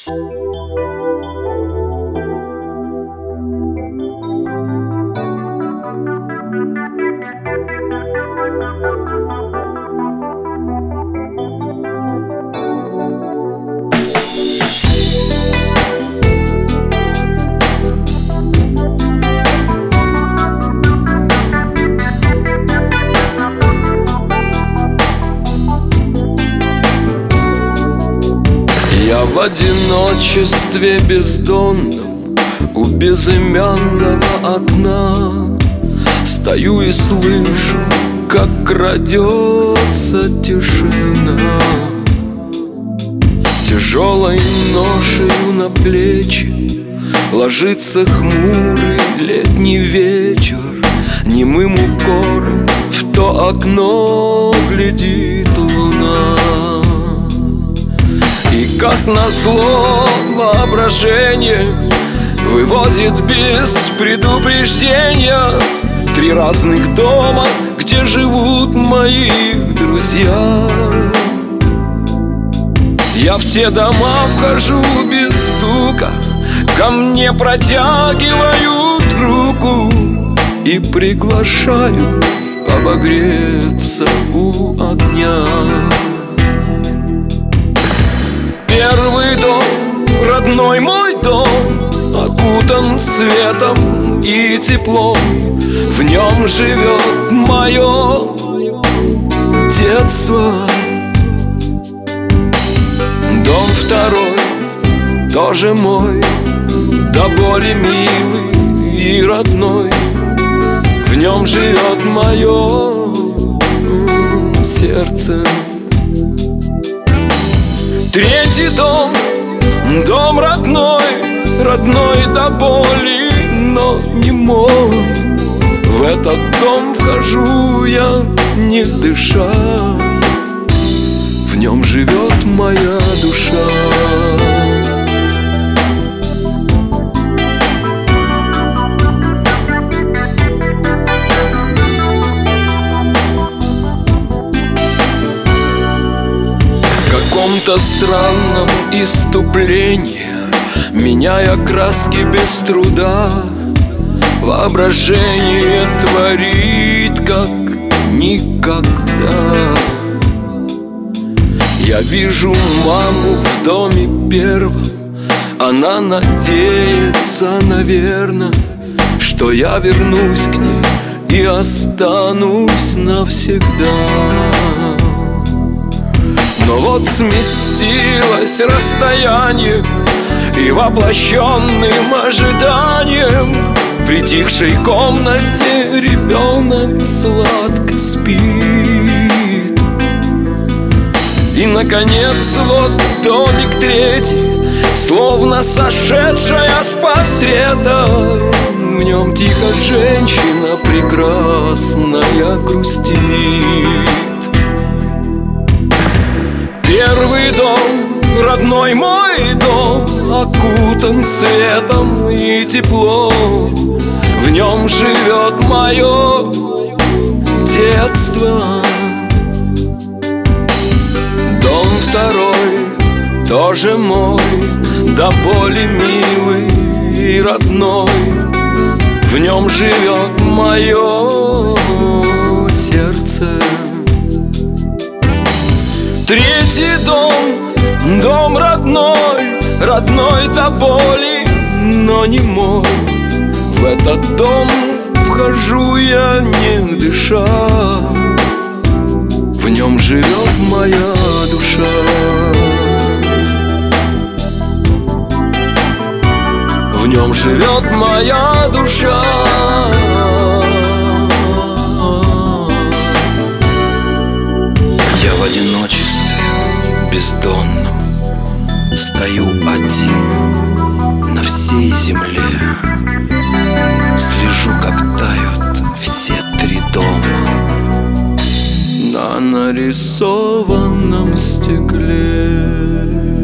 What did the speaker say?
Я в одиночестве бездонном у безымянного окна стою и слышу, как крадется тишина. Тяжелой ношею на плечи ложится хмурый летний вечер. Немым укором в то окно глядит луна. И как назло воображение вывозит без предупреждения 3 разных дома, где живут мои друзья. Я в те дома вхожу без стука, ко мне протягивают руку и приглашают обогреться у огня. Первый дом, родной мой дом, окутан светом и теплом. В нем живет мое детство. Дом второй, тоже мой, до боли милый и родной. В нем живет мое сердце. Третий дом, дом родной, родной до боли, но не мой. В этот дом вхожу я, не дыша. В нем живет моя душа. В каком-то странном иступлении, меняя краски без труда, воображение творит, как никогда. Я вижу маму в доме первом. Она надеется, наверно, что я вернусь к ней и останусь навсегда. Но вот сместилось расстояние, и воплощенным ожиданием в притихшей комнате ребенок сладко спит. И, наконец, вот домик третий, словно сошедшая с портрета. В нем тихо женщина прекрасная грустит. Первый дом, родной мой дом, окутан светом и теплом. В нем живет мое детство. Дом второй, тоже мой, до боли милый и родной. В нем живет мое сердце. Третий дом, дом родной, родной до боли, но не мой. В этот дом вхожу я, не дыша. В нем живет моя душа. В нем живет моя душа. Я в одиночестве бездонном стою один на всей земле. Слежу, как тают все 3 дома на нарисованном стекле.